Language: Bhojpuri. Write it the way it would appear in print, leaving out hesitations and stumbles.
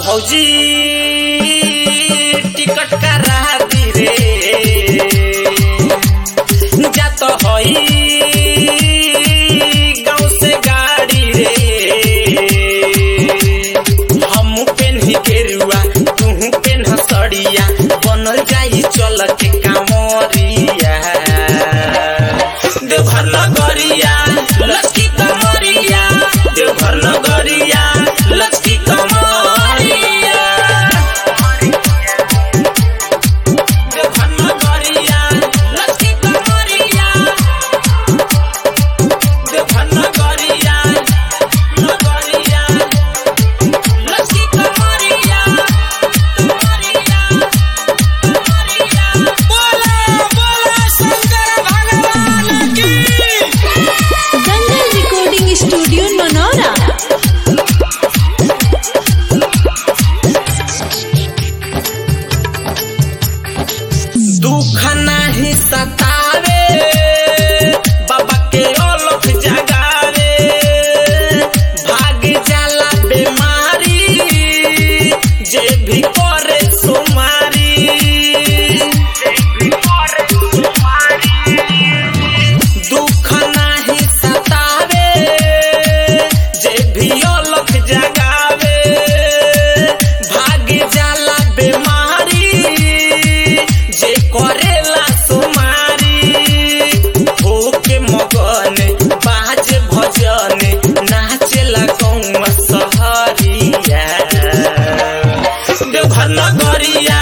भौजी टिकट करा दी रे जात हई गाँव से गाड़ी रे हम पेन्ही गेरुआ तू पेन्ह सड़िया बनल जाई चल के कामरिया देवघर नगरिया लक्ष्मी कमरिया देवघर नगरिया लक्ष्मी कमरिया देवघर नगरिया लक्ष्मी कमरिया देवघर नगरिया नगरिया लक्ष्मी कमरिया कमरिया बोला बोला शंकर भगवान की दंगल रिकॉर्डिंग स्टूडियो मनोरा। दुख नहीं सतावे बाबा के ओलख जगावे भाग जाला बीमारी जे भी करे सुमारी दुख नहीं सतावे जे भी ओलख जगावे भाग जाला बीमारी जे करेला सुमारी होके मगन बाज भजन नाचेला गौवा सहरिया देवघर नगरिया